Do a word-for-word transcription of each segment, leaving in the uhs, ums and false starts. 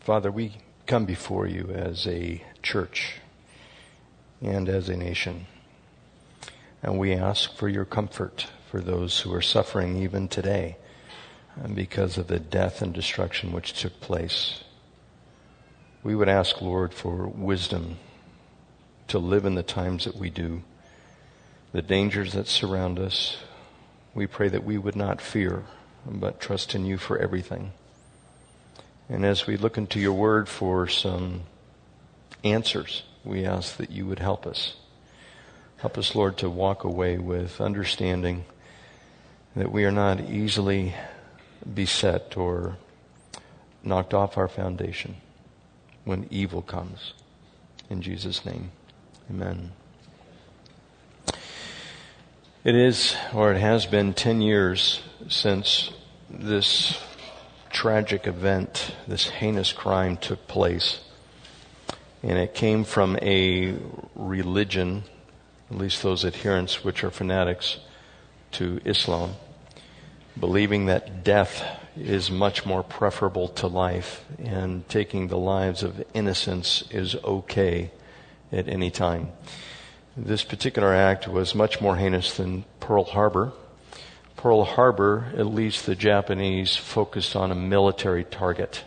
Father, we come before you as a church and as a nation, and we ask for your comfort for those who are suffering even today because of the death and destruction which took place. We would ask, Lord, for wisdom to live in the times that we do, the dangers that surround us. We pray that we would not fear, but trust in you for everything. And as we look into your word for some answers, we ask that you would help us. Help us, Lord, to walk away with understanding that we are not easily beset or knocked off our foundation when evil comes. In Jesus' name, amen. It is, or it has been, ten years since this tragic event, this heinous crime took place. And it came from a religion, at least those adherents which are fanatics to Islam, believing that death is much more preferable to life and taking the lives of innocents is okay at any time. This particular act was much more heinous than Pearl Harbor. Pearl Harbor, at least the Japanese focused on a military target.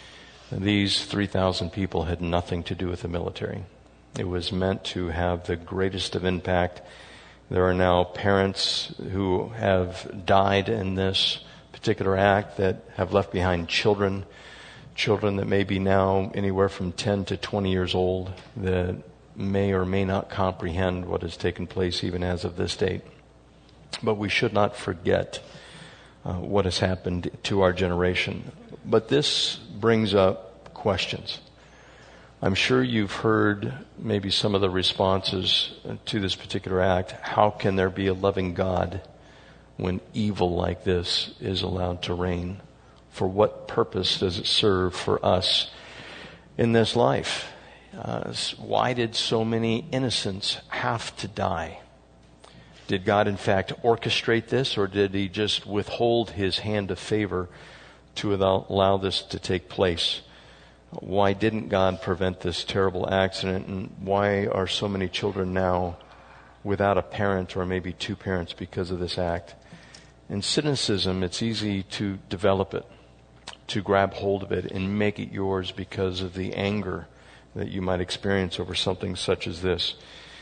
These three thousand people had nothing to do with the military. It was meant to have the greatest of impact. There are now parents who have died in this particular act that have left behind children, children that may be now anywhere from ten to twenty years old that may or may not comprehend what has taken place even as of this date. But we should not forget uh, what has happened to our generation. But this brings up questions. I'm sure you've heard maybe some of the responses to this particular act. How can there be a loving God when evil like this is allowed to reign? For what purpose does it serve for us in this life? Uh, why did so many innocents have to die? Did God in fact orchestrate this, or did he just withhold his hand of favor to allow this to take place? Why didn't God prevent this terrible accident, and why are so many children now without a parent or maybe two parents because of this act? In cynicism, it's easy to develop it, to grab hold of it and make it yours because of the anger that you might experience over something such as this.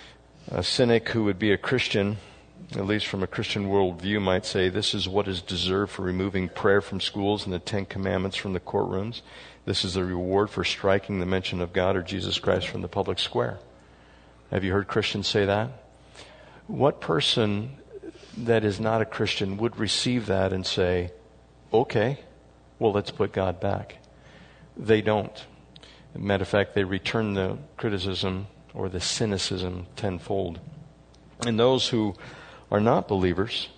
A cynic who would be a Christian, at least from a Christian worldview, might say this is what is deserved for removing prayer from schools and the Ten Commandments from the courtrooms. This is the reward for striking the mention of God or Jesus Christ from the public square. Have you heard Christians say that? What person that is not a Christian would receive that and say, okay, well, let's put God back? They don't. Matter of fact, they return the criticism or the cynicism tenfold. And those who are not believers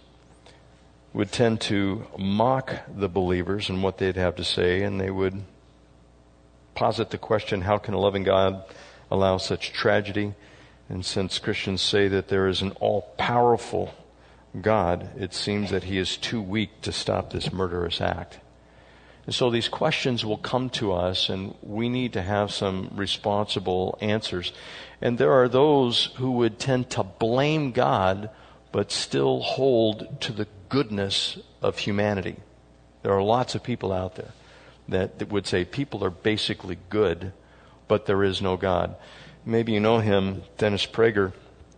would tend to mock the believers and what they'd have to say, and they would posit the question, how can a loving God allow such tragedy? And since Christians say that there is an all-powerful God, it seems that he is too weak to stop this murderous act. And so these questions will come to us, and we need to have some responsible answers. And there are those who would tend to blame God, but still hold to the goodness of humanity. There are lots of people out there that, that would say people are basically good, but there is no God. Maybe you know him, Dennis Prager.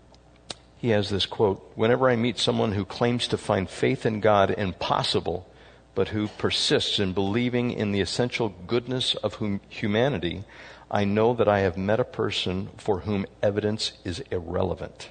He has this quote, "Whenever I meet someone who claims to find faith in God impossible, but who persists in believing in the essential goodness of whom humanity, I know that I have met a person for whom evidence is irrelevant."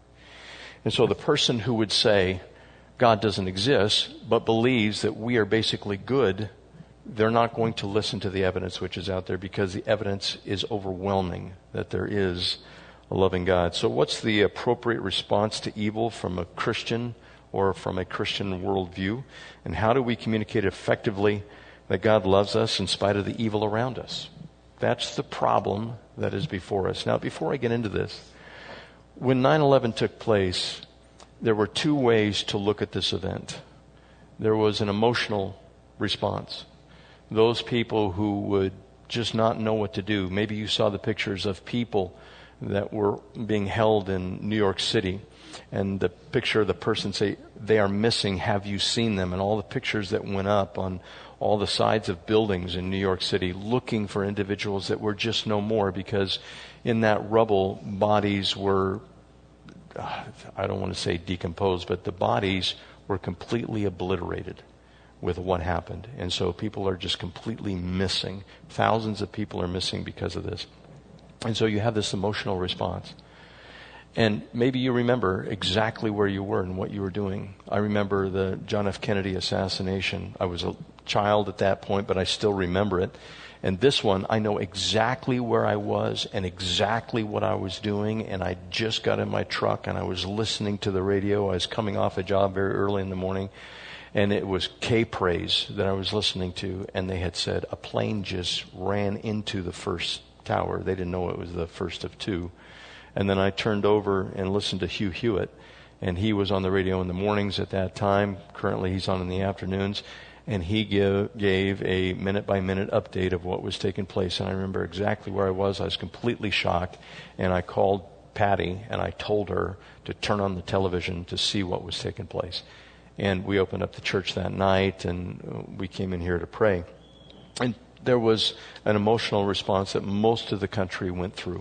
And so the person who would say God doesn't exist, but believes that we are basically good, they're not going to listen to the evidence which is out there because the evidence is overwhelming that there is a loving God. So what's the appropriate response to evil from a Christian or from a Christian worldview? And how do we communicate effectively that God loves us in spite of the evil around us? That's the problem that is before us. Now, before I get into this, when nine eleven took place, there were two ways to look at this event. There was an emotional response. Those people who would just not know what to do. Maybe you saw the pictures of people that were being held in New York City, and the picture of the person say, they are missing, have you seen them? And all the pictures that went up on all the sides of buildings in New York City looking for individuals that were just no more, because in that rubble, bodies were, uh, I don't want to say decomposed, but the bodies were completely obliterated with what happened. And so people are just completely missing. Thousands of people are missing because of this. And so you have this emotional response. And maybe you remember exactly where you were and what you were doing. I remember the John F. Kennedy assassination. I was a child at that point, but I still remember it. And this one, I know exactly where I was and exactly what I was doing. And I just got in my truck and I was listening to the radio. I was coming off a job very early in the morning. And it was K-Praise that I was listening to. And they had said a plane just ran into the first tower. They didn't know it was the first of two. And then I turned over and listened to Hugh Hewitt. And he was on the radio in the mornings at that time. Currently he's on in the afternoons. And he give, gave a minute-by-minute update of what was taking place. And I remember exactly where I was. I was completely shocked. And I called Patty and I told her to turn on the television to see what was taking place. And we opened up the church that night and we came in here to pray. And there was an emotional response that most of the country went through.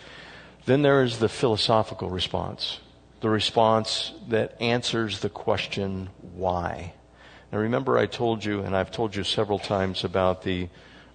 Then there is the philosophical response, the response that answers the question, why? Now remember I told you, and I've told you several times about the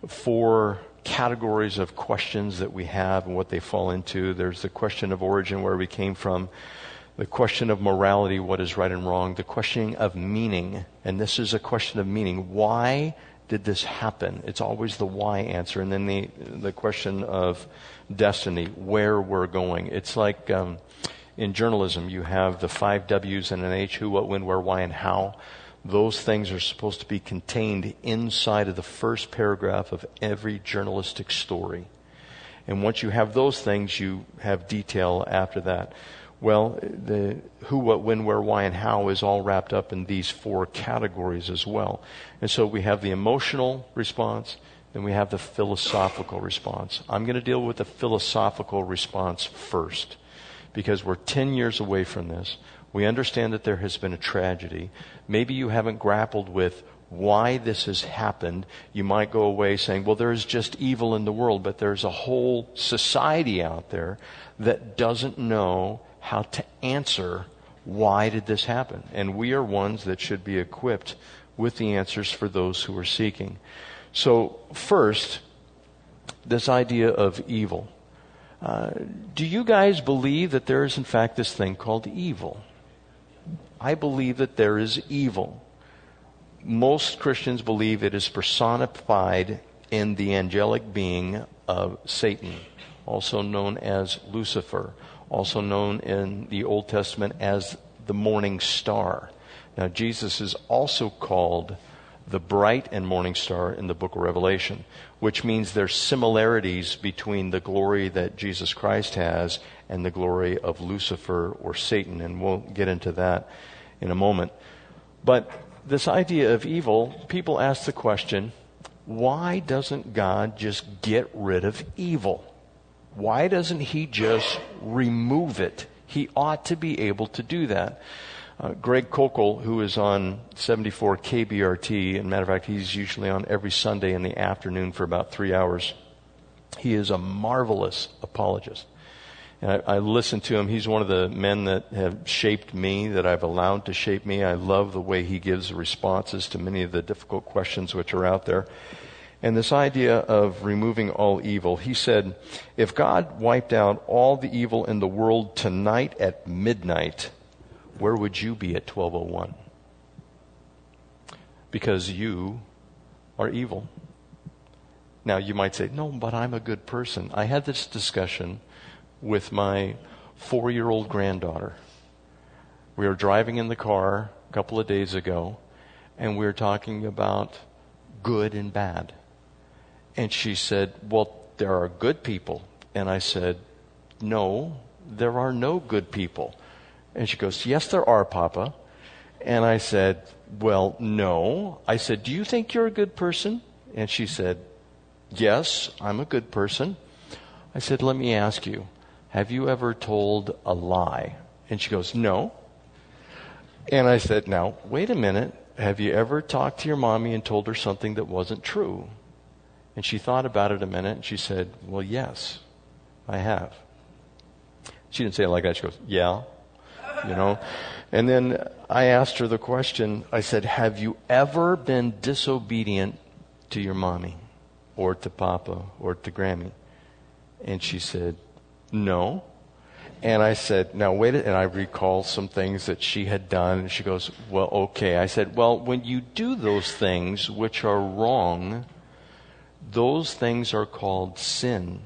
four categories of questions that we have and what they fall into. There's the question of origin, where we came from, the question of morality, what is right and wrong, the question of meaning, and this is a question of meaning. Why did this happen? It's always the why answer. And then the the question of destiny, where we're going. It's like um, in journalism, you have the five W's and an H, who, what, when, where, why, and how. Those things are supposed to be contained inside of the first paragraph of every journalistic story. And once you have those things, you have detail after that. Well, the who, what, when, where, why, and how is all wrapped up in these four categories as well. And so we have the emotional response, then we have the philosophical response. I'm going to deal with the philosophical response first, because we're ten years away from this. We understand that there has been a tragedy. Maybe you haven't grappled with why this has happened. You might go away saying, well, there's just evil in the world, but there's a whole society out there that doesn't know how to answer why did this happen. And we are ones that should be equipped with the answers for those who are seeking. So first, this idea of evil. Uh, do you guys believe that there is in fact this thing called evil? I believe that there is evil. Most Christians believe it is personified in the angelic being of Satan, also known as Lucifer, also known in the Old Testament as the morning star. Now, Jesus is also called the bright and morning star in the book of Revelation, which means there's similarities between the glory that Jesus Christ has and the glory of Lucifer or Satan, and we'll get into that in a moment. But this idea of evil, people ask the question, why doesn't God just get rid of evil? Why doesn't he just remove it? He ought to be able to do that. Uh, Greg Kokel, who is on seventy-four K B R T, and matter of fact, he's usually on every Sunday in the afternoon for about three hours. He is a marvelous apologist. And I, I listen to him. He's one of the men that have shaped me, that I've allowed to shape me. I love the way he gives responses to many of the difficult questions which are out there. And this idea of removing all evil, he said, if God wiped out all the evil in the world tonight at midnight, where would you be at twelve oh one? Because you are evil. Now you might say, no, but I'm a good person. I had this discussion with my four-year-old granddaughter. We were driving in the car a couple of days ago, and we were talking about good and bad. And she said, well, there are good people. And I said, no, there are no good people. And she goes, yes, there are, Papa. And I said, well, no. I said, do you think you're a good person? And she said, yes, I'm a good person. I said, let me ask you, have you ever told a lie? And she goes, no. And I said, now, wait a minute. Have you ever talked to your mommy and told her something that wasn't true? And she thought about it a minute, and she said, well, yes, I have. She didn't say it like that. She goes, yeah, you know. And then I asked her the question. I said, have you ever been disobedient to your mommy or to Papa or to Grammy? And she said, no. And I said, now wait a, and I recall some things that she had done. And she goes, well, okay. I said, well, when you do those things which are wrong, those things are called sin.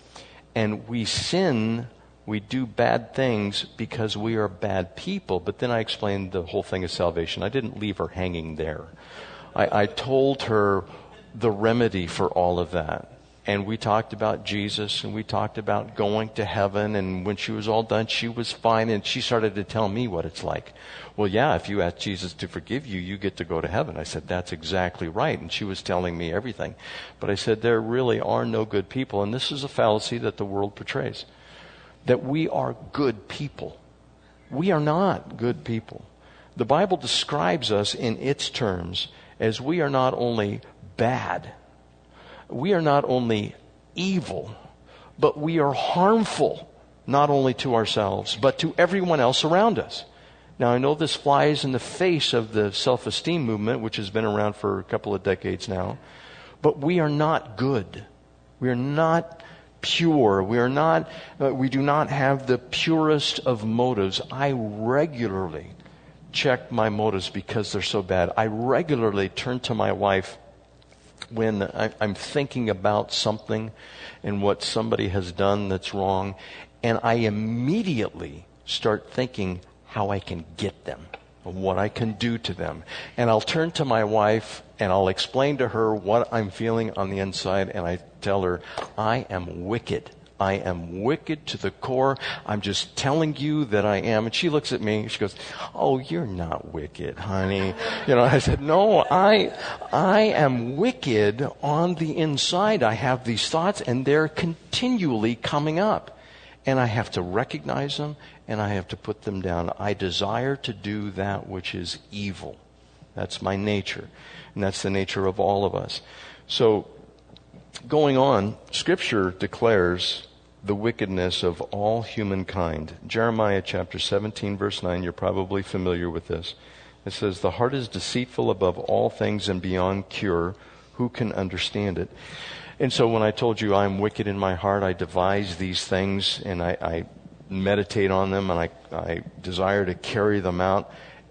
And we sin, we do bad things because we are bad people. But then I explained the whole thing of salvation. I didn't leave her hanging there. I, I told her the remedy for all of that. And we talked about Jesus, and we talked about going to heaven, and when she was all done, she was fine, and she started to tell me what it's like. Well, yeah, if you ask Jesus to forgive you, you get to go to heaven. I said, that's exactly right, and she was telling me everything. But I said, there really are no good people, and this is a fallacy that the world portrays, that we are good people. We are not good people. The Bible describes us in its terms as we are not only bad, we are not only evil, but we are harmful, not only to ourselves, but to everyone else around us. Now, I know this flies in the face of the self-esteem movement, which has been around for a couple of decades now, but we are not good. We are not pure. We are not, uh, we do not have the purest of motives. I regularly check my motives because they're so bad. I regularly turn to my wife when I'm thinking about something and what somebody has done that's wrong, and I immediately start thinking how I can get them, what I can do to them. And I'll turn to my wife and I'll explain to her what I'm feeling on the inside, and I tell her, I am wicked. I am wicked to the core. I'm just telling you that I am. And she looks at me. She goes, oh, you're not wicked, honey. You know, I said, no, I, I am wicked on the inside. I have these thoughts, and they're continually coming up. And I have to recognize them, and I have to put them down. I desire to do that which is evil. That's my nature. And that's the nature of all of us. So, going on, Scripture declares the wickedness of all humankind. Jeremiah chapter seventeen, verse nine, you're probably familiar with this. It says, the heart is deceitful above all things and beyond cure. Who can understand it? And so when I told you I'm wicked in my heart, I devise these things and I, I meditate on them and I, I desire to carry them out.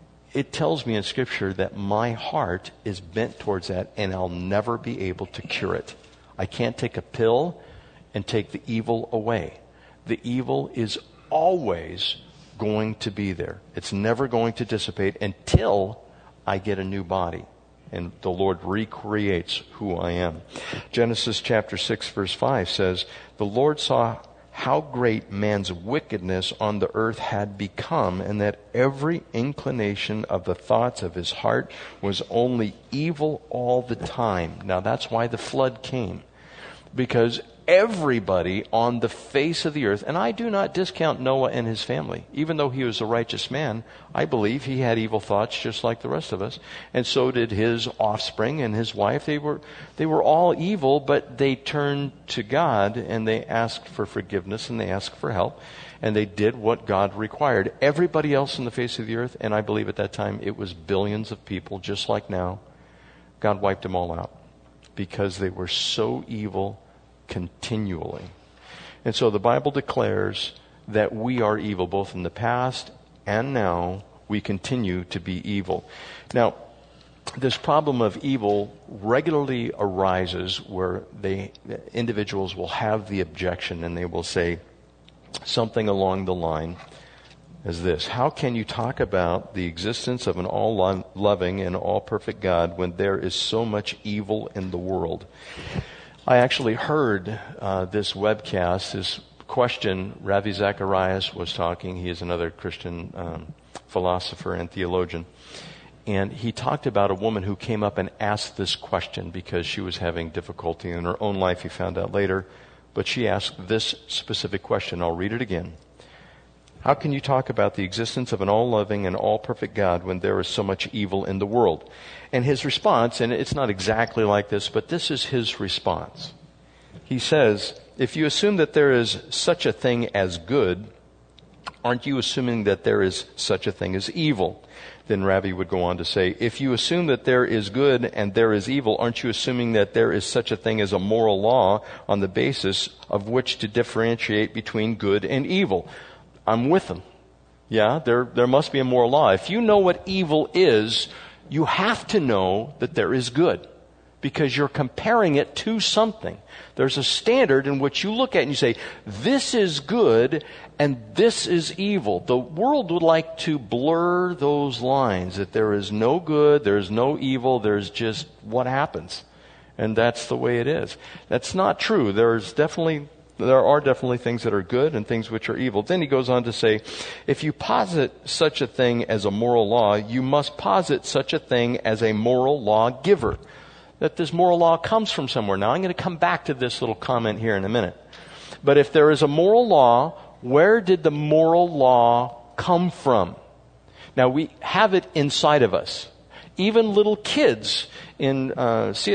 It tells me in Scripture that my heart is bent towards that, and I'll never be able to cure it. I can't take a pill and take the evil away. The evil is always going to be there. It's never going to dissipate until I get a new body and the Lord recreates who I am. Genesis chapter six, verse five says, the Lord saw how great man's wickedness on the earth had become, and that every inclination of the thoughts of his heart was only evil all the time. Now that's why the flood came. Because everybody on the face of the earth, and I do not discount Noah and his family. Even though he was a righteous man, I believe he had evil thoughts just like the rest of us. And so did his offspring and his wife. They were, they were all evil, but they turned to God and they asked for forgiveness and they asked for help. And they did what God required. Everybody else on the face of the earth, and I believe at that time it was billions of people, just like now, God wiped them all out because they were so evil continually. And so the Bible declares that we are evil, both in the past and now. We continue to be evil. Now, this problem of evil regularly arises where they individuals will have the objection and they will say something along the line as this: how can you talk about the existence of an all-loving and all-perfect God when there is so much evil in the world? I actually heard uh, this webcast, this question. Ravi Zacharias was talking. He is another Christian um, philosopher and theologian. And he talked about a woman who came up and asked this question because she was having difficulty in her own life, he found out later. But she asked this specific question. I'll read it again. How can you talk about the existence of an all-loving and all-perfect God when there is so much evil in the world? And his response, and it's not exactly like this, but this is his response. He says, if you assume that there is such a thing as good, aren't you assuming that there is such a thing as evil? Then Ravi would go on to say, if you assume that there is good and there is evil, aren't you assuming that there is such a thing as a moral law on the basis of which to differentiate between good and evil? I'm with them. Yeah, there, there must be a moral law. If you know what evil is, you have to know that there is good, because you're comparing it to something. There's a standard in which you look at and you say, this is good and this is evil. The world would like to blur those lines, that there is no good, there's no evil, there's just what happens. And that's the way it is. That's not true. There's definitely, there are definitely things that are good and things which are evil. Then he goes on to say, if you posit such a thing as a moral law, you must posit such a thing as a moral law giver. That this moral law comes from somewhere. Now, I'm going to come back to this little comment here in a minute. But if there is a moral law, where did the moral law come from? Now, we have it inside of us. Even little kids in uh, C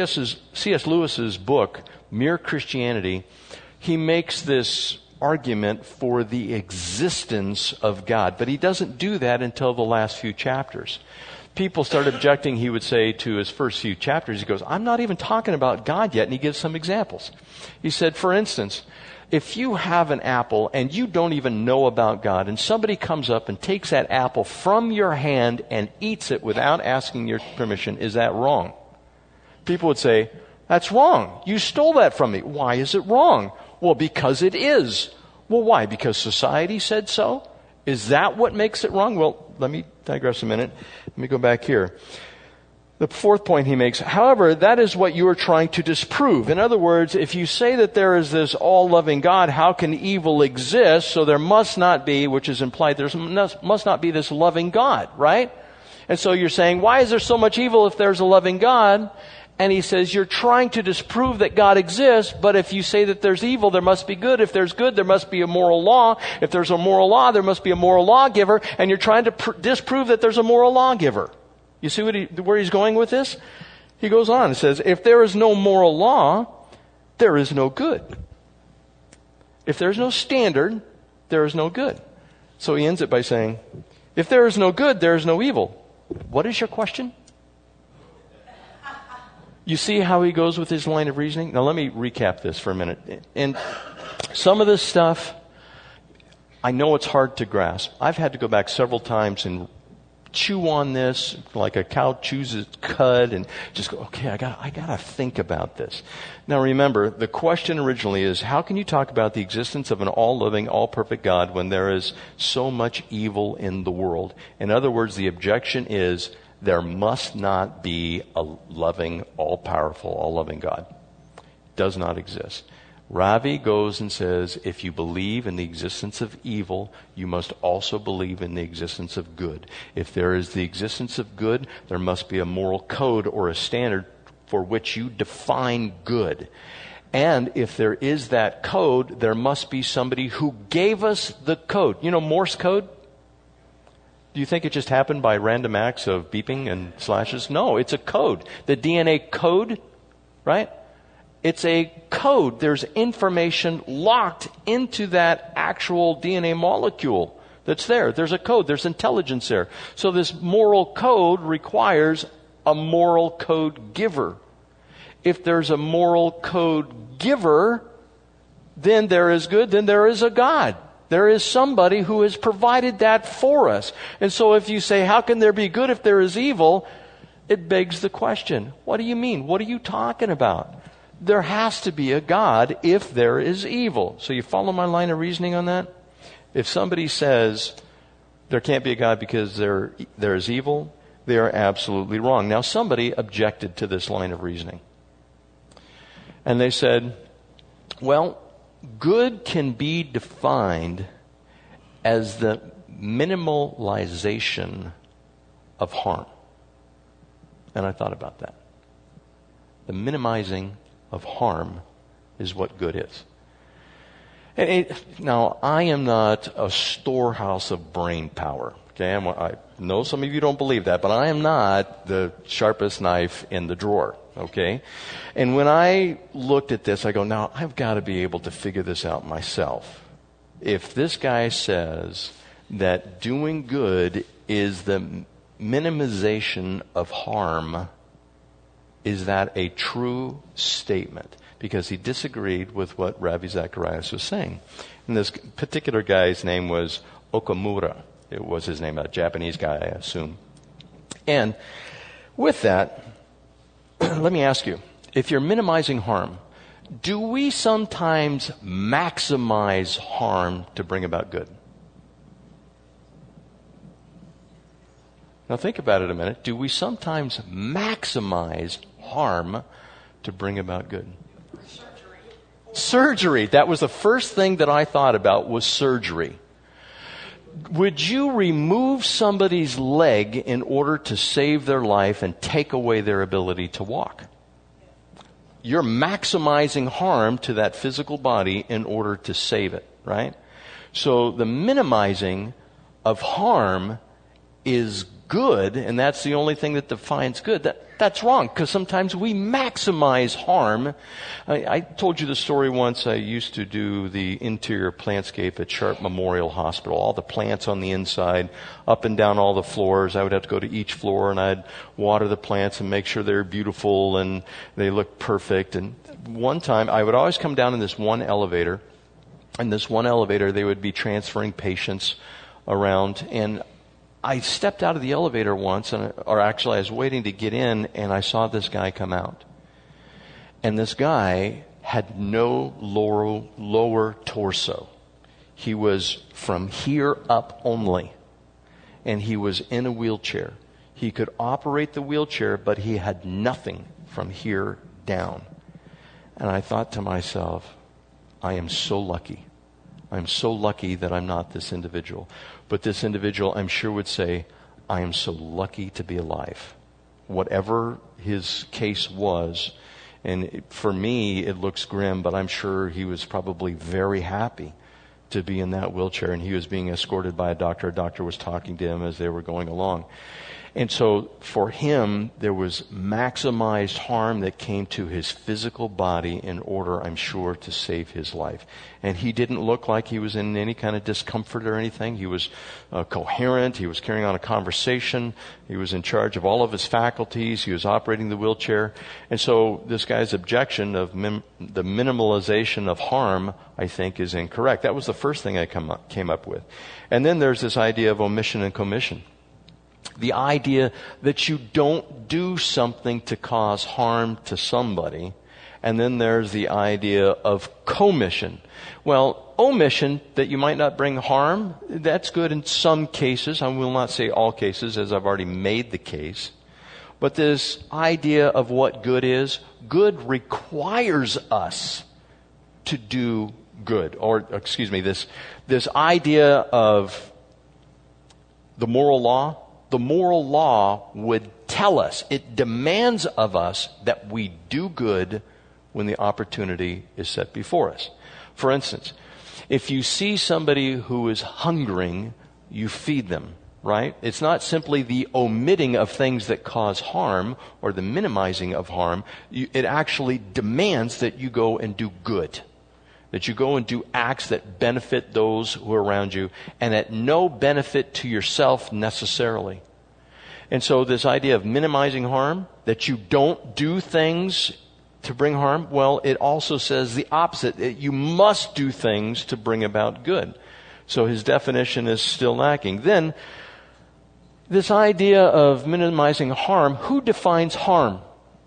S Lewis's book, Mere Christianity, he makes this argument for the existence of God. But he doesn't do that until the last few chapters. People start objecting, he would say, to his first few chapters. He goes, I'm not even talking about God yet. And he gives some examples. He said, for instance, if you have an apple and you don't even know about God, and somebody comes up and takes that apple from your hand and eats it without asking your permission, is that wrong? People would say, that's wrong. You stole that from me. Why is it wrong? Well, because it is. Well, why? Because society said so? Is that what makes it wrong? Well, let me digress a minute. Let me go back here. The fourth point he makes, however, that is what you are trying to disprove. In other words, if you say that there is this all-loving God, how can evil exist? So there must not be, which is implied, there must not be this loving God, right? And so you're saying, why is there so much evil if there's a loving God? And he says, you're trying to disprove that God exists, but if you say that there's evil, there must be good. If there's good, there must be a moral law. If there's a moral law, there must be a moral lawgiver, and you're trying to pr- disprove that there's a moral lawgiver. You see what he, where he's going with this? He goes on and says, if there is no moral law, there is no good. If there's no standard, there is no good. So he ends it by saying, if there is no good, there is no evil. What is your question? You see how he goes with his line of reasoning? Now let me recap this for a minute. And some of this stuff, I know it's hard to grasp. I've had to go back several times and chew on this like a cow chews its cud and just go, okay, I got I got to think about this. Now remember, the question originally is, how can you talk about the existence of an all-loving, all-perfect God when there is so much evil in the world? In other words, the objection is, there must not be a loving, all-powerful, all-loving God. It does not exist. Ravi goes and says, if you believe in the existence of evil, you must also believe in the existence of good. If there is the existence of good, there must be a moral code or a standard for which you define good. And if there is that code, there must be somebody who gave us the code. You know Morse code? Do you think it just happened by random acts of beeping and slashes? No, it's a code. The D N A code, right? It's a code. There's information locked into that actual D N A molecule that's there. There's a code. There's intelligence there. So this moral code requires a moral code giver. If there's a moral code giver, then there is good, then there is a God. There is somebody who has provided that for us. And so if you say, how can there be good if there is evil? It begs the question, what do you mean? What are you talking about? There has to be a God if there is evil. So you follow my line of reasoning on that? If somebody says there can't be a God because there, there is evil, they are absolutely wrong. Now somebody objected to this line of reasoning. And they said, well, good can be defined as the minimalization of harm. And I thought about that. The minimizing of harm is what good is. And it, now, I am not a storehouse of brain power. Okay, I'm, I know some of you don't believe that, but I am not the sharpest knife in the drawer. Okay? And when I looked at this, I go, now, I've got to be able to figure this out myself. If this guy says that doing good is the minimization of harm, is that a true statement? Because he disagreed with what Ravi Zacharias was saying. And this particular guy's name was Okamura. It was his name, a Japanese guy, I assume. And with that, let me ask you, if you're minimizing harm, do we sometimes maximize harm to bring about good? Now think about it a minute. Do we sometimes maximize harm to bring about good? Surgery. Surgery. That was the first thing that I thought about, was surgery. Would you remove somebody's leg in order to save their life and take away their ability to walk? You're maximizing harm to that physical body in order to save it, right? So the minimizing of harm is good, and that's the only thing that defines good. That, that's wrong, because sometimes we maximize harm. I, I told you the story once. I used to do the interior plantscape at Sharp Memorial Hospital. All the plants on the inside, up and down all the floors. I would have to go to each floor, and I'd water the plants and make sure they're beautiful and they look perfect. And one time, I would always come down in this one elevator. In this one elevator, they would be transferring patients around, and I stepped out of the elevator once, and, or actually I was waiting to get in, and I saw this guy come out. And this guy had no lower, lower torso. He was from here up only. And he was in a wheelchair. He could operate the wheelchair, but he had nothing from here down. And I thought to myself, I am so lucky. I'm so lucky that I'm not this individual. But this individual, I'm sure, would say, I am so lucky to be alive. Whatever his case was, and it, for me, it looks grim, but I'm sure he was probably very happy to be in that wheelchair, and he was being escorted by a doctor. A doctor was talking to him as they were going along. And so for him, there was maximized harm that came to his physical body in order, I'm sure, to save his life. And he didn't look like he was in any kind of discomfort or anything. He was uh, coherent. He was carrying on a conversation. He was in charge of all of his faculties. He was operating the wheelchair. And so this guy's objection of mim- the minimalization of harm, I think, is incorrect. That was the first thing I come up, came up with. And then there's this idea of omission and commission. The idea that you don't do something to cause harm to somebody. And then there's the idea of commission. Well, omission, that you might not bring harm, that's good in some cases. I will not say all cases, as I've already made the case. But this idea of what good is, good requires us to do good. Or, excuse me, this, this idea of the moral law. The moral law would tell us, it demands of us that we do good when the opportunity is set before us. For instance, if you see somebody who is hungering, you feed them, right? It's not simply the omitting of things that cause harm or the minimizing of harm. It actually demands that you go and do good. That you go and do acts that benefit those who are around you, and at no benefit to yourself necessarily. And so this idea of minimizing harm, that you don't do things to bring harm, well, it also says the opposite. That you must do things to bring about good. So his definition is still lacking. Then, this idea of minimizing harm, who defines harm?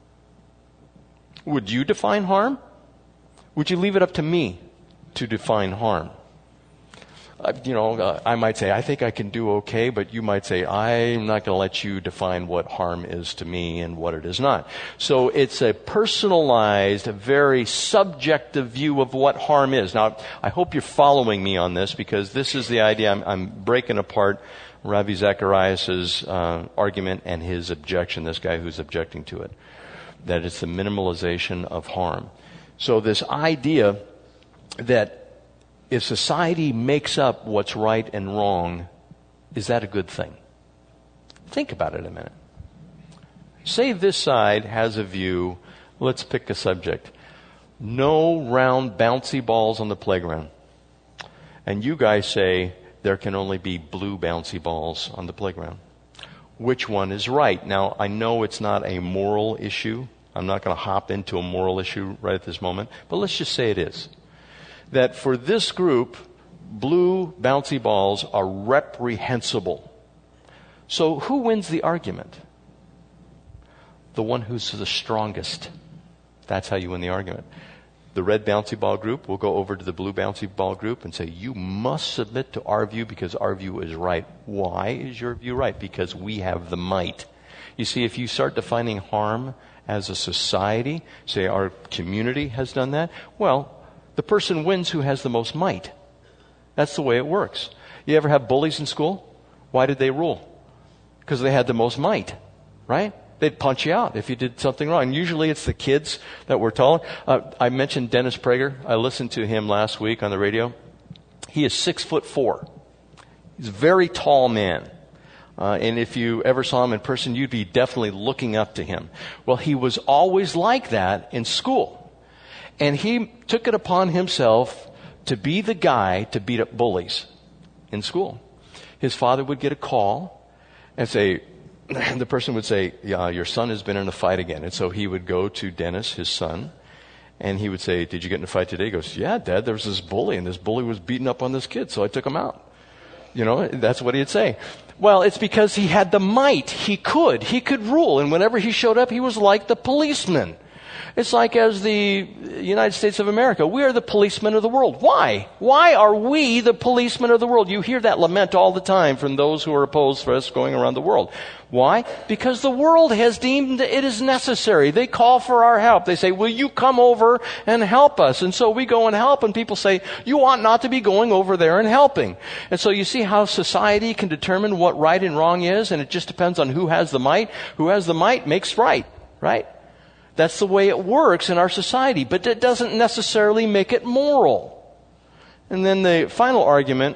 Would you define harm? Would you leave it up to me to define harm? Uh, you know, uh, I might say, I think I can do okay, but you might say, I'm not going to let you define what harm is to me and what it is not. So it's a personalized, a very subjective view of what harm is. Now, I hope you're following me on this, because this is the idea I'm, I'm breaking apart Ravi Zacharias' uh, argument and his objection, this guy who's objecting to it, that it's the minimalization of harm. So this idea that if society makes up what's right and wrong, is that a good thing? Think about it a minute. Say this side has a view, let's pick a subject. No round bouncy balls on the playground. And you guys say there can only be blue bouncy balls on the playground. Which one is right? Now, I know it's not a moral issue. I'm not going to hop into a moral issue right at this moment, but let's just say it is. That for this group, blue bouncy balls are reprehensible. So who wins the argument? The one who's the strongest. That's how you win the argument. The red bouncy ball group will go over to the blue bouncy ball group and say, you must submit to our view because our view is right. Why is your view right? Because we have the might. You see, if you start defining harm as a society, say our community has done that, well, the person wins who has the most might. That's the way it works. You ever have bullies in school? Why did they rule? Because they had the most might, right? They'd punch you out if you did something wrong. Usually it's the kids that were taller. Uh, I mentioned Dennis Prager. I listened to him last week on the radio. He is six foot four. He's a very tall man. Uh, and if you ever saw him in person, you'd be definitely looking up to him. Well, he was always like that in school. And he took it upon himself to be the guy to beat up bullies in school. His father would get a call and say, the person would say, yeah, your son has been in a fight again. And so he would go to Dennis, his son, and he would say, did you get in a fight today? He goes, yeah, Dad, there was this bully, and this bully was beating up on this kid, so I took him out. You know, that's what he'd say. Well, it's because he had the might. He could. He could rule. And whenever he showed up, he was like the policeman. It's like as the United States of America, we are the policemen of the world. Why? Why are we the policemen of the world? You hear that lament all the time from those who are opposed for us going around the world. Why? Because the world has deemed it is necessary. They call for our help. They say, will you come over and help us? And so we go and help, and people say, you ought not to be going over there and helping. And so you see how society can determine what right and wrong is, and it just depends on who has the might. Who has the might makes right, right? That's the way it works in our society, but that doesn't necessarily make it moral. And then the final argument,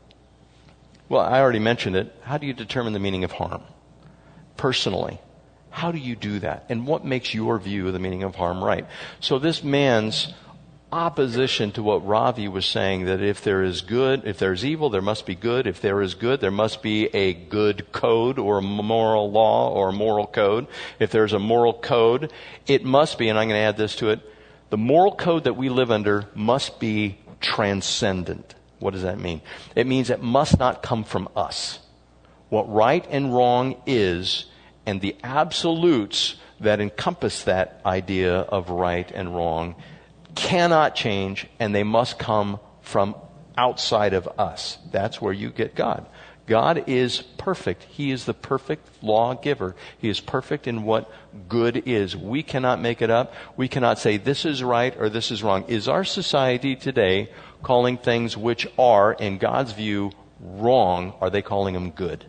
well, I already mentioned it. How do you determine the meaning of harm? Personally, how do you do that? And what makes your view of the meaning of harm right? So this man's opposition to what Ravi was saying, that if there is good, if there's evil, there must be good. If there is good, there must be a good code or a moral law or a moral code. If there's a moral code, it must be, and I'm going to add this to it, the moral code that we live under must be transcendent. What does that mean? It means it must not come from us. What right and wrong is, and the absolutes that encompass that idea of right and wrong cannot change, and they must come from outside of us. That's where you get God. God is perfect. He is the perfect lawgiver. He is perfect in what good is. We cannot make it up. We cannot say this is right or this is wrong. Is our society today calling things which are, in God's view, wrong, are they calling them good?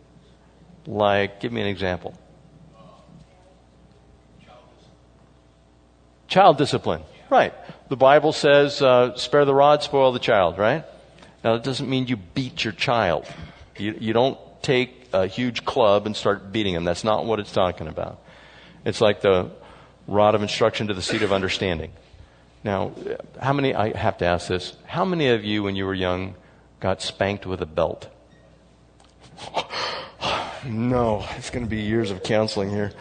Like, give me an example. Child discipline. Right. The Bible says, uh, spare the rod, spoil the child, right? Now, it doesn't mean you beat your child. You, you don't take a huge club and start beating him. That's not what it's talking about. It's like the rod of instruction to the seat of understanding. Now, how many, I have to ask this, how many of you when you were young got spanked with a belt? No, it's going to be years of counseling here.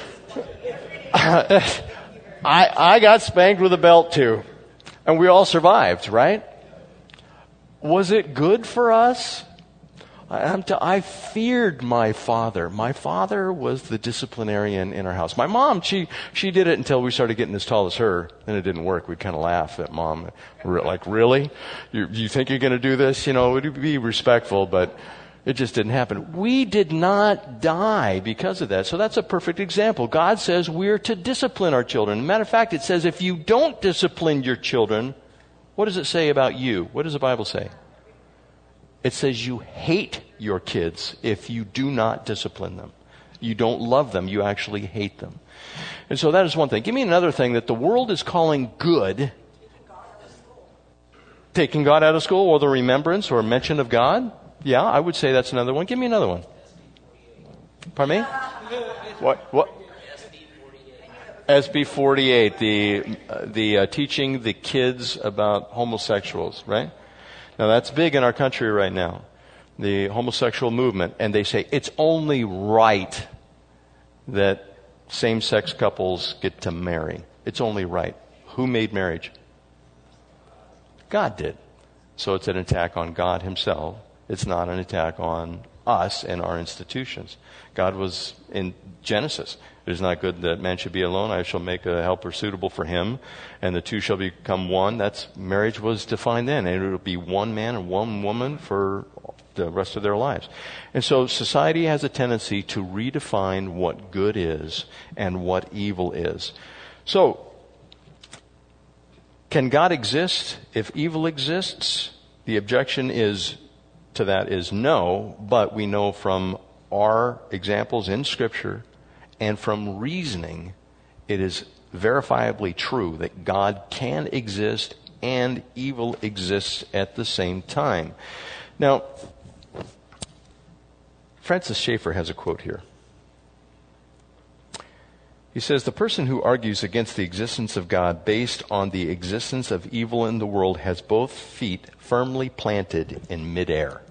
I, I got spanked with a belt too. And we all survived, right? Was it good for us? I, I'm t- I feared my father. My father was the disciplinarian in our house. My mom, she, she did it until we started getting as tall as her. Then it didn't work. We'd kind of laugh at mom. We're like, really? You, you think you're going to do this? You know, we'd be respectful, but it just didn't happen. We did not die because of that. So that's a perfect example. God says we're to discipline our children. As a matter of fact, it says if you don't discipline your children, what does it say about you? What does the Bible say? It says you hate your kids if you do not discipline them. You don't love them. You actually hate them. And so that is one thing. Give me another thing that the world is calling good. Taking God out of school, or the remembrance or mention of God. Yeah, I would say that's another one. Give me another one. Pardon me? What? What? S B forty-eight, the uh, the uh, teaching the kids about homosexuals, right? Now that's big in our country right now, the homosexual movement, and they say it's only right that same-sex couples get to marry. It's only right. Who made marriage? God did. So it's an attack on God himself. It's not an attack on us and our institutions. God was in Genesis. It is not good that man should be alone. I shall make a helper suitable for him, and the two shall become one. That's marriage was defined then, and it will be one man and one woman for the rest of their lives. And so society has a tendency to redefine what good is and what evil is. So, can God exist if evil exists? The objection is to that is no, but we know from our examples in Scripture and from reasoning, it is verifiably true that God can exist and evil exists at the same time. Now, Francis Schaeffer has a quote here. He says, "The person who argues against the existence of God based on the existence of evil in the world has both feet firmly planted in midair."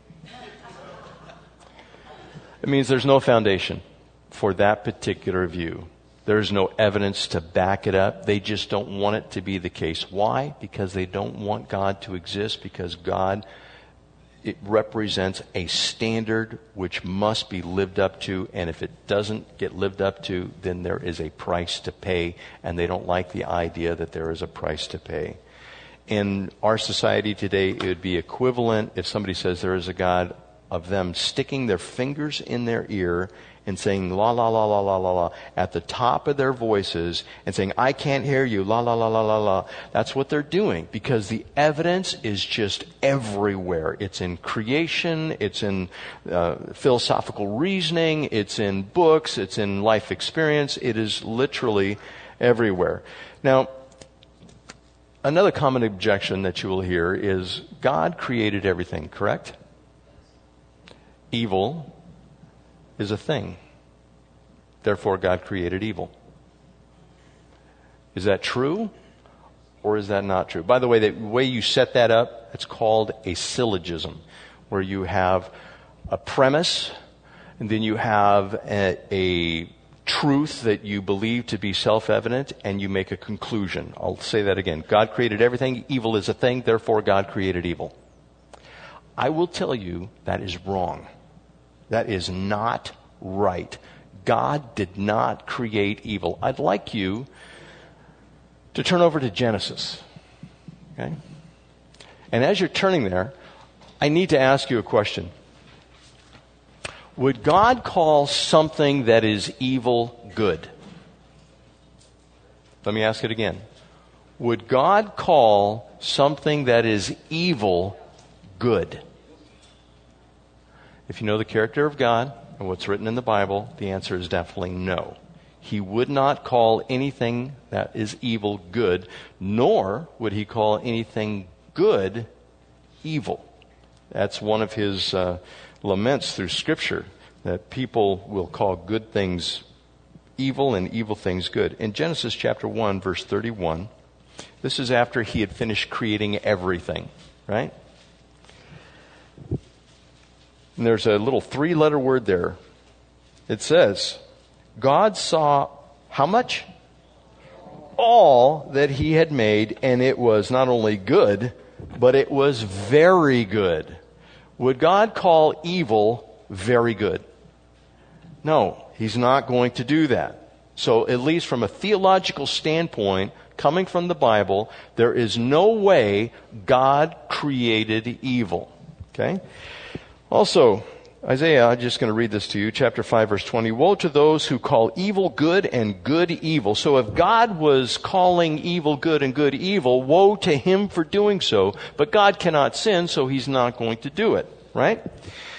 It means there's no foundation for that particular view. There's no evidence to back it up. They just don't want it to be the case. Why? Because they don't want God to exist, because God, it represents a standard which must be lived up to, and if it doesn't get lived up to, then there is a price to pay, and they don't like the idea that there is a price to pay. In our society today, it would be equivalent if somebody says there is a God, of them sticking their fingers in their ear and saying la la la la la la la at the top of their voices and saying, "I can't hear you, la la la la la la." That's what they're doing, because the evidence is just everywhere. It's in creation, it's in uh, philosophical reasoning, it's in books, it's in life experience. It is literally everywhere. Now, another common objection that you will hear is God created everything, correct? Evil is a thing. Therefore, God created evil. Is that true, or is that not true? By the way, the way you set that up, it's called a syllogism, where you have a premise, and then you have a, a truth that you believe to be self-evident, and you make a conclusion. I'll say that again. God created everything. Evil is a thing. Therefore, God created evil. I will tell you that is wrong. That is not right. God did not create evil. I'd like you to turn over to Genesis. Okay? And as you're turning there, I need to ask you a question. Would God call something that is evil good? Let me ask it again. Would God call something that is evil good? If you know the character of God and what's written in the Bible, the answer is definitely no. He would not call anything that is evil good, nor would he call anything good evil. That's one of his uh, laments through Scripture, that people will call good things evil and evil things good. In Genesis chapter one, verse thirty-one, this is after he had finished creating everything, right? And there's a little three-letter word there. It says, God saw how much? All that he had made, and it was not only good, but it was very good. Would God call evil very good? No, he's not going to do that. So at least from a theological standpoint, coming from the Bible, there is no way God created evil. Okay? Also, Isaiah, I'm just going to read this to you, chapter five, verse twenty. Woe to those who call evil good and good evil. So if God was calling evil good and good evil, woe to him for doing so. But God cannot sin, so he's not going to do it, right?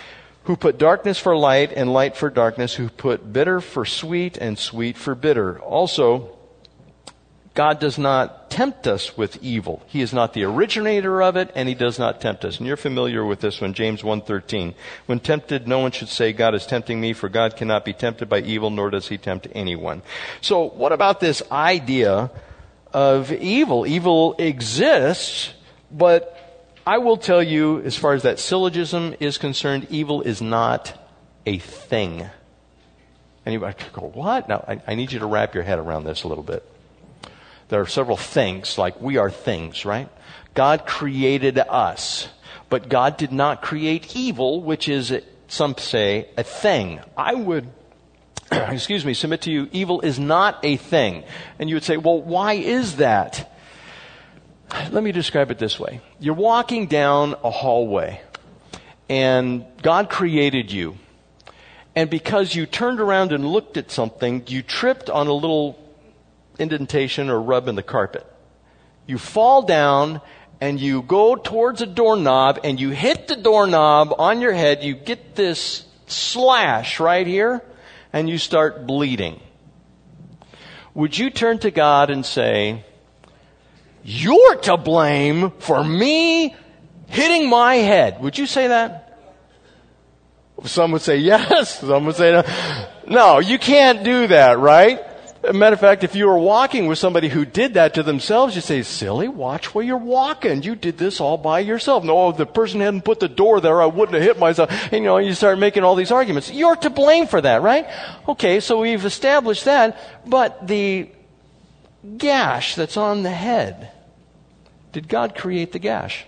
who put darkness for light and light for darkness, who put bitter for sweet and sweet for bitter. Also, God does not tempt us with evil. He is not the originator of it, and He does not tempt us. And you're familiar with this one, James one thirteen. When tempted, no one should say, God is tempting me, for God cannot be tempted by evil, nor does He tempt anyone. So what about this idea of evil? Evil exists, but I will tell you, as far as that syllogism is concerned, evil is not a thing. Anybody go, what? Now, I, I need you to wrap your head around this a little bit. There are several things, like we are things, right? God created us, but God did not create evil, which is, some say, a thing. I would, excuse me, submit to you, evil is not a thing. And you would say, well, why is that? Let me describe it this way. You're walking down a hallway, and God created you. And because you turned around and looked at something, you tripped on a little indentation or rub in the carpet. You fall down and you go towards a doorknob and you hit the doorknob on your head. You get this slash right here and you start bleeding. Would you turn to God and say, you're to blame for me hitting my head? Would you say that? Some would say yes. Some would say no. No, you can't do that, right? As a matter of fact, if you were walking with somebody who did that to themselves, you say, silly, watch where you're walking. You did this all by yourself. No, if the person hadn't put the door there, I wouldn't have hit myself. And, you know, you start making all these arguments. You're to blame for that, right? Okay, so we've established that. But the gash that's on the head, did God create the gash?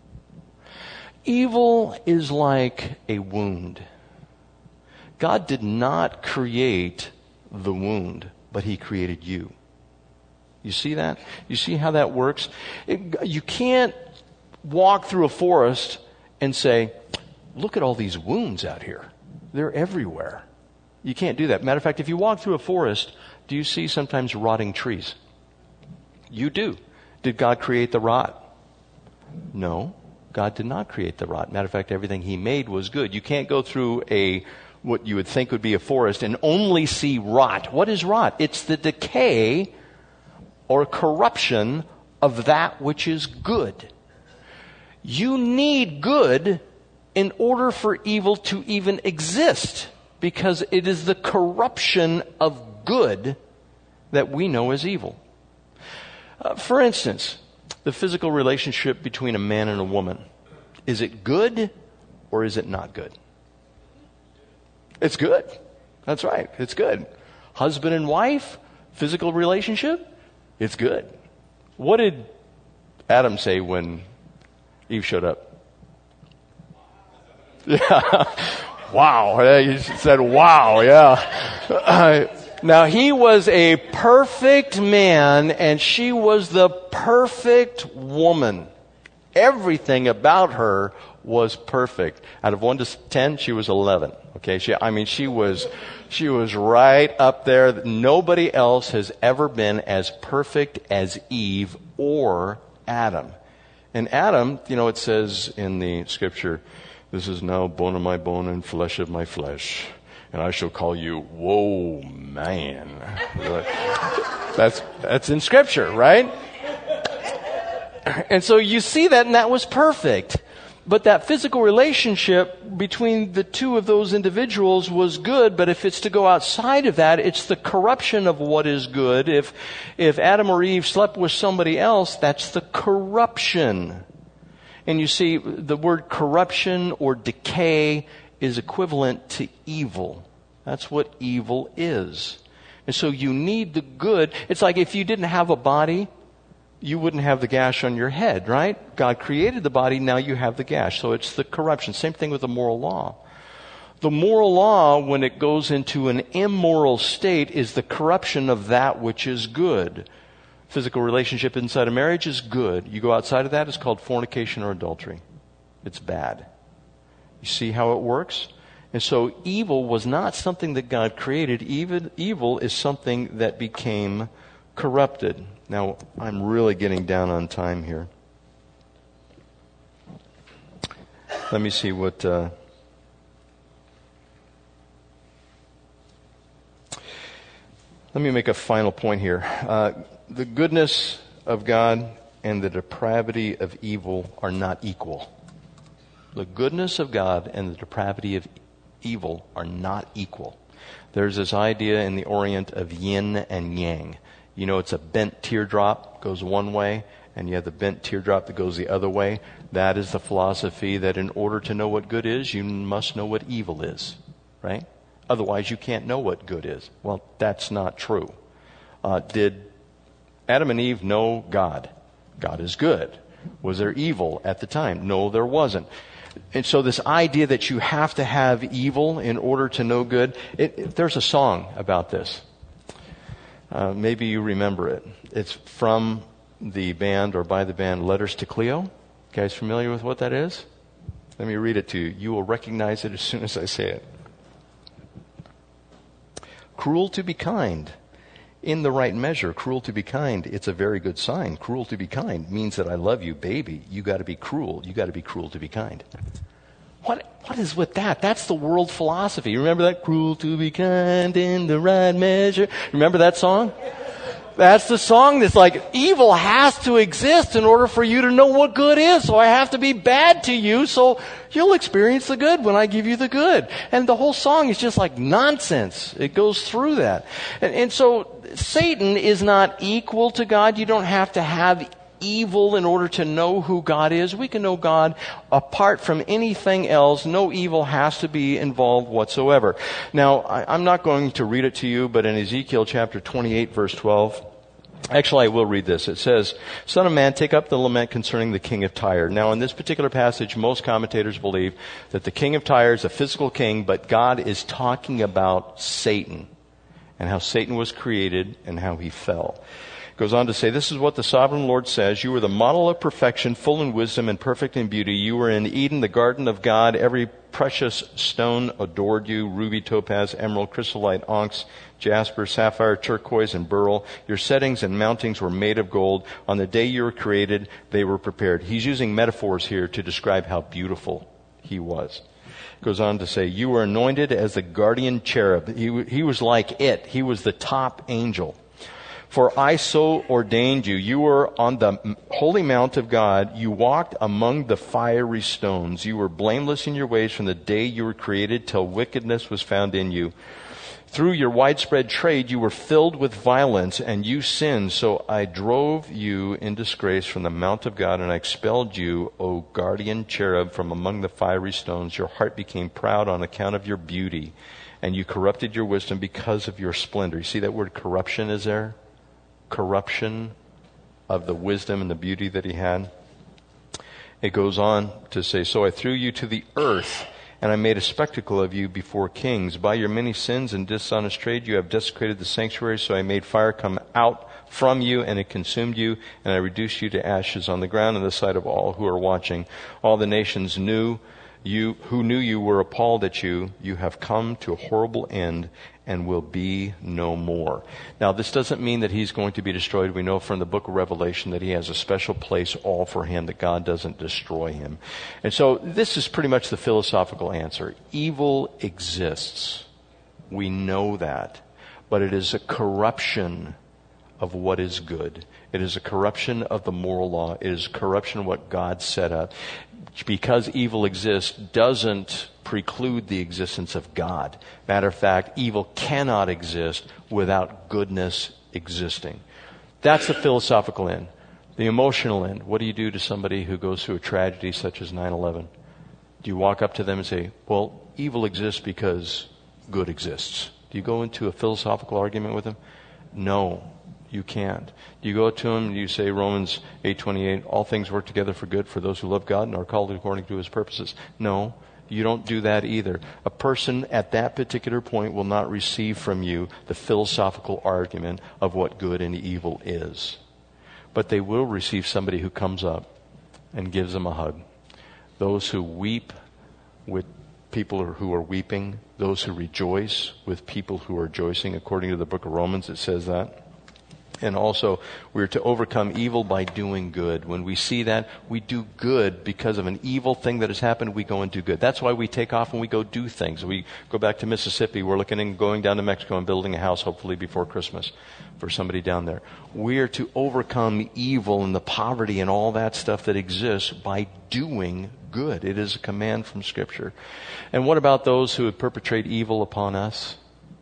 Evil is like a wound. God did not create the wound, but He created you. You see that? You see how that works? It, you can't walk through a forest and say, look at all these wounds out here. They're everywhere. You can't do that. Matter of fact, if you walk through a forest, do you see sometimes rotting trees? You do. Did God create the rot? No, God did not create the rot. Matter of fact, everything He made was good. You can't go through a what you would think would be a forest and only see rot. What is rot? It's the decay or corruption of that which is good. You need good in order for evil to even exist, because it is the corruption of good that we know as evil. Uh, for instance, the physical relationship between a man and a woman. Is it good or is it not good? It's good. That's right. It's good. Husband and wife, physical relationship, it's good. What did Adam say when Eve showed up? Yeah. Wow. He said, wow. Yeah. Now, he was a perfect man and she was the perfect woman. Everything about her was perfect. Out of one to ten, she was eleven. Okay, she, I mean, she was, she was right up there. Nobody else has ever been as perfect as Eve or Adam. And Adam, you know, it says in the scripture, this is now bone of my bone and flesh of my flesh, and I shall call you, whoa, man. That's, that's in scripture, right? And so you see that, and that was perfect. But that physical relationship between the two of those individuals was good, but if it's to go outside of that, it's the corruption of what is good. If, if Adam or Eve slept with somebody else, that's the corruption. And you see, the word corruption or decay is equivalent to evil. That's what evil is. And so you need the good. It's like if you didn't have a body, you wouldn't have the gash on your head, right? God created the body, now you have the gash. So it's the corruption. Same thing with the moral law. The moral law, when it goes into an immoral state, is the corruption of that which is good. Physical relationship inside a marriage is good. You go outside of that, it's called fornication or adultery. It's bad. You see how it works? And so evil was not something that God created. Even evil is something that became corrupted. Now, I'm really getting down on time here. Let me see what... Uh, Let me make a final point here. Uh, the goodness of God and the depravity of evil are not equal. The goodness of God and the depravity of evil are not equal. There's this idea in the Orient of yin and yang. You know, it's a bent teardrop, goes one way, and you have the bent teardrop that goes the other way. That is the philosophy that in order to know what good is, you must know what evil is, right? Otherwise, you can't know what good is. Well, that's not true. Uh, did Adam and Eve know God? God is good. Was there evil at the time? No, there wasn't. And so this idea that you have to have evil in order to know good, it, it, there's a song about this. Uh, maybe you remember it. It's from the band or by the band Letters to Cleo. You guys familiar with what that is? Let me read it to you. You will recognize it as soon as I say it. Cruel to be kind. In the right measure, cruel to be kind, it's a very good sign. Cruel to be kind means that I love you, baby. You got to be cruel. You got to be cruel to be kind. What what is with that? That's the world philosophy. You remember that? Cruel to be kind in the right measure. Remember that song? That's the song that's like, evil has to exist in order for you to know what good is. So I have to be bad to you so you'll experience the good when I give you the good. And the whole song is just like nonsense. It goes through that. And, and so Satan is not equal to God. You don't have to have evil in order to know who God is. We can know God apart from anything else. No evil has to be involved whatsoever. Now, I, I'm not going to read it to you, but in Ezekiel chapter twenty-eight, verse twelve, actually, I will read this. It says, Son of man, take up the lament concerning the king of Tyre. Now, in this particular passage, most commentators believe that the king of Tyre is a physical king, but God is talking about Satan and how Satan was created and how he fell. Goes on to say, this is what the sovereign Lord says. You were the model of perfection, full in wisdom and perfect in beauty. You were in Eden, the garden of God. Every precious stone adored you. Ruby, topaz, emerald, chrysolite, onyx, jasper, sapphire, turquoise, and beryl. Your settings and mountings were made of gold. On the day you were created, they were prepared. He's using metaphors here to describe how beautiful he was. Goes on to say, you were anointed as the guardian cherub. He, he was like it. He was the top angel. For I so ordained you. You were on the holy mount of God. You walked among the fiery stones. You were blameless in your ways from the day you were created till wickedness was found in you. Through your widespread trade, you were filled with violence, and you sinned. So I drove you in disgrace from the mount of God, and I expelled you, O guardian cherub, from among the fiery stones. Your heart became proud on account of your beauty, and you corrupted your wisdom because of your splendor. You see that word corruption is there? Corruption of the wisdom and the beauty that he had. It goes on to say, so I threw you to the earth, and I made a spectacle of you before kings. By your many sins and dishonest trade, you have desecrated the sanctuary, so I made fire come out from you, and it consumed you, and I reduced you to ashes on the ground in the sight of all who are watching. All the nations knew you, who knew you were appalled at you. You have come to a horrible end and will be no more. Now, this doesn't mean that he's going to be destroyed. We know from the book of Revelation that he has a special place all for him, that God doesn't destroy him. And so this is pretty much the philosophical answer. Evil exists. We know that. But it is a corruption of what is good. It is a corruption of the moral law. It is a corruption of what God set up. Because evil exists doesn't preclude the existence of God. Matter of fact, evil cannot exist without goodness existing. That's the philosophical end. The emotional end. What do you do to somebody who goes through a tragedy such as nine eleven? Do you walk up to them and say, well, evil exists because good exists? Do you go into a philosophical argument with them? No. You can't. You go to him and you say, Romans eight twenty-eight, all things work together for good for those who love God and are called according to his purposes. No, you don't do that either. A person at that particular point will not receive from you the philosophical argument of what good and evil is. But they will receive somebody who comes up and gives them a hug. Those who weep with people who are weeping. Those who rejoice with people who are rejoicing. According to the book of Romans, it says that. And also, we're to overcome evil by doing good. When we see that, we do good because of an evil thing that has happened, we go and do good. That's why we take off and we go do things. We go back to Mississippi. We're looking at going down to Mexico and building a house, hopefully before Christmas, for somebody down there. We are to overcome evil and the poverty and all that stuff that exists by doing good. It is a command from Scripture. And what about those who would perpetrate evil upon us?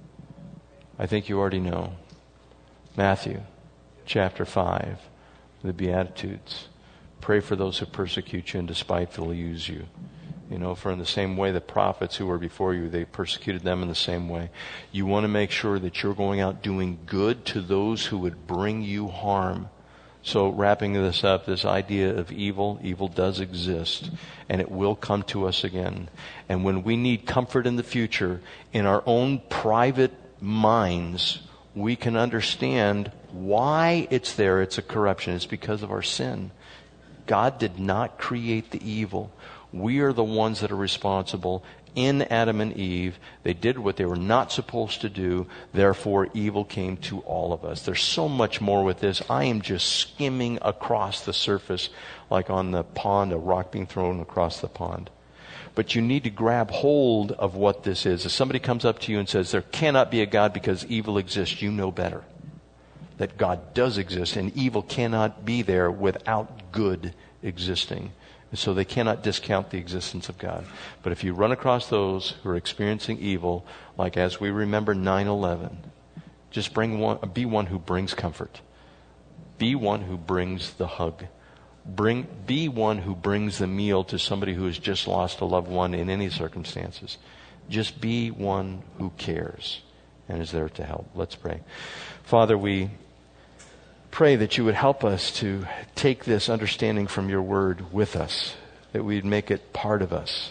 I think you already know. Matthew chapter five, the Beatitudes. Pray for those who persecute you and despitefully use you. You know, for in the same way the prophets who were before you, they persecuted them in the same way. You want to make sure that you're going out doing good to those who would bring you harm. So wrapping this up, this idea of evil, evil does exist, and it will come to us again. And when we need comfort in the future, in our own private minds, we can understand why it's there. It's a corruption. It's because of our sin. God did not create the evil. We are the ones that are responsible. In Adam and Eve, they did what they were not supposed to do. Therefore, evil came to all of us. There's so much more with this. I am just skimming across the surface, like on the pond, a rock being thrown across the pond. But you need to grab hold of what this is. If somebody comes up to you and says, there cannot be a God because evil exists, you know better. That God does exist, and evil cannot be there without good existing. And so they cannot discount the existence of God. But if you run across those who are experiencing evil, like as we remember nine eleven, just bring one, be one who brings comfort. Be one who brings the hug. Bring, be one who brings the meal to somebody who has just lost a loved one in any circumstances. Just be one who cares and is there to help. Let's pray. Father, we pray that you would help us to take this understanding from your word with us, that we'd make it part of us,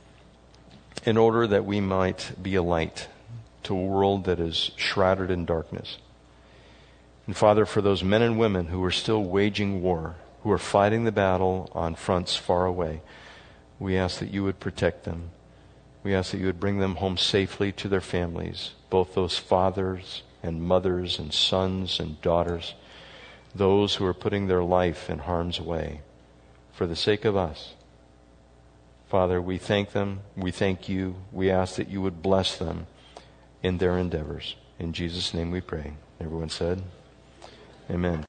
in order that we might be a light to a world that is shrouded in darkness. And Father, for those men and women who are still waging war, who are fighting the battle on fronts far away, we ask that you would protect them. We ask that you would bring them home safely to their families, both those fathers and mothers and sons and daughters, those who are putting their life in harm's way for the sake of us. Father, we thank them. We thank you. We ask that you would bless them in their endeavors. In Jesus' name we pray. Everyone said, amen.